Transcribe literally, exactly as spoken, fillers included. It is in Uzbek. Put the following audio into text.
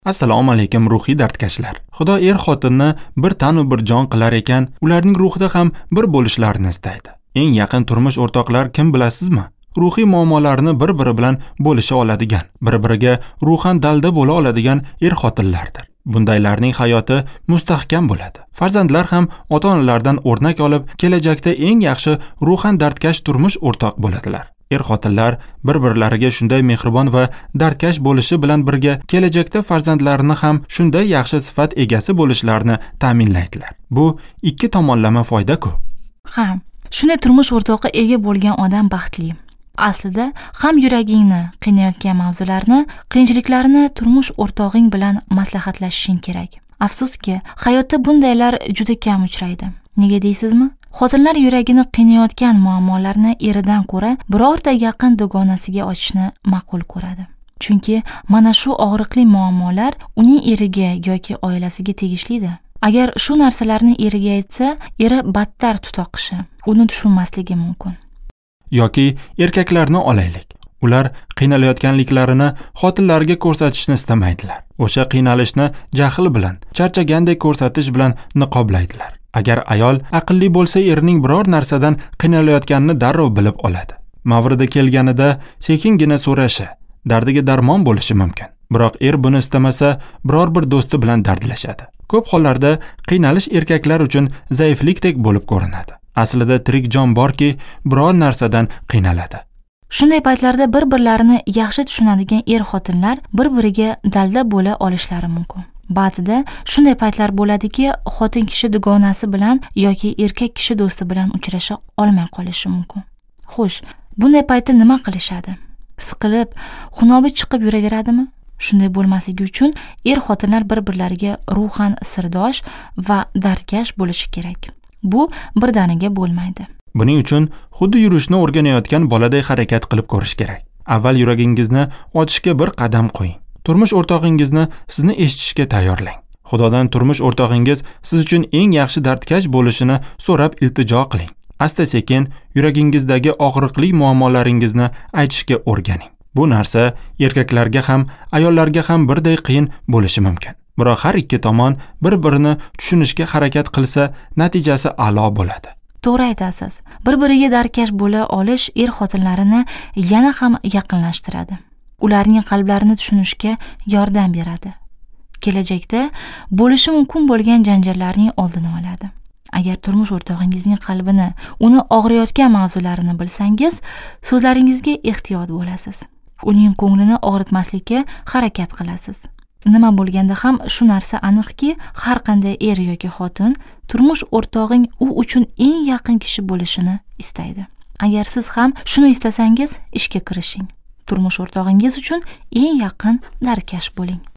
Assalomu alaykum ruhiy dardkashlar. Xudo er xotinni bir tan va bir jon qilar ekan, ularning ruhida ham bir bo'lishlarini istaydi. Eng yaqin turmush o'rtoqlar kim bilasizmi? Ruhiy muammolarni bir-biri bilan bo'lisha oladigan, bir-biriga ruhan dalda bo'la oladigan er xotinlardir. Bundaylarning hayoti mustahkam bo'ladi. Farzandlar ham ota-onalardan o'rnak olib, kelajakda eng yaxshi ruhan dardkash turmush o'rtoq bo'ladilar. Er-xotinlar bir-birlariga shunday mehribon va dardkash bo'lishi bilan birga kelajakda farzandlarini ham shunday yaxshi sifat egasi bo'lishlarini ta'minlaydilar. Bu ikki tomonlama foyda-ku. Ha, shunday turmush o'rtog'i ega bo'lgan odam baxtli. Aslida ham yuragingni qiynayotgan mavzularni, qiyinchiliklarni turmush o'rtog'ing bilan maslahatlashishing kerak. Afsuski, hayotda bundaylar juda kam uchraydi. Nega deysizmi? Xotinlar yuragini qiynayotgan muammolarni eridan ko'ra birorta yaqin dugonasiga ochishni ma'qul ko'radi. Chunki mana shu og'riqli muammolar uning eriga yoki oilasiga tegishlidir. Agar shu narsalarni eriga aytsa, eri battar tutoqishi, uni tushunmasligi mumkin. Yoki erkaklarni olaylik. Ular qiynalayotganliklarini xotinlariga ko'rsatishni istamaydilar. O'sha qiynalishni jahl bilan, charchagandek ko'rsatish bilan niqoblaydilar. Agar ayol aqlli bo'lsa, erining biror narsadan qiynalayotganini darrov bilib oladi. Mavrida kelganida sekingina so'rashi, dardiga darmon bo'lishi mumkin. Biroq er buni istamasa, biror bir do'sti bilan dardlashadi. Ko'p hollarda qiynalish erkaklar uchun zaiflikdek bo'lib ko'rinadi. Aslida tirik jon borki, biror narsadan qiynaladi. Shunday paytlarda bir-birlarini yaxshi tushunadigan er-xotinlar bir-biriga dalda bo'la olishlari mumkin. Ba'zida shunday paytlar bo'ladiki, xotin kishi dugonasi bilan yoki erkak kishi do'sti bilan uchrasha olmay qolishi mumkin. Xo'sh, bunday paytda nima qilishadi? Siqilib, xunobi chiqib yuraveradimi? Shunday bo'lmasligi uchun er-xotinlar bir-birlariga ruhan sirdosh va dardkash bo'lishi kerak. Bu birdaniga bo'lmaydi. Buning uchun xuddi yurishni o'rganayotgan boladay harakat qilib ko'rish kerak. Avval yuragingizni ochishga bir qadam qo'ying. Turmush o'rtog'ingizni sizni eshitishga tayyorlang. Xudodan turmush o'rtog'ingiz siz uchun eng yaxshi dardkash bo'lishini so'rab iltijo qiling. Asta-sekin yuragingizdagi og'riqli muammolaringizni aytishga o'rganing. Bu narsa erkaklarga ham, ayollarga ham birday qiyin bo'lishi mumkin. Biroq har ikki tomon bir-birini tushunishga harakat qilsa, natijasi a'lo bo'ladi. To'g'ri aytasiz. Bir-biriga dardkash bo'la olish er-xotinlarini yana ham yaqinlashtiradi. Ularning qalblarini tushunishga yordam beradi. Kelajakda bo'lishi mumkin bo'lgan janjallarning oldini oladi. Agar turmush o'rtog'ingizning qalbini, uni og'riyotgan mavzularini bilsangiz, so'zlaringizga ehtiyot bo'lasiz. Uning ko'nglini og'ritmaslikka harakat qilasiz. Nima bo'lganda ham shu narsa aniqki, har qanday er yoki xotin turmush o'rtog'ing u uchun eng yaqin kishi bo'lishini istaydi. Agar siz ham shuni istasangiz, ishga kirishing. Turmush o'rtog'ingiz uchun eng yaqin dardkash bo'ling.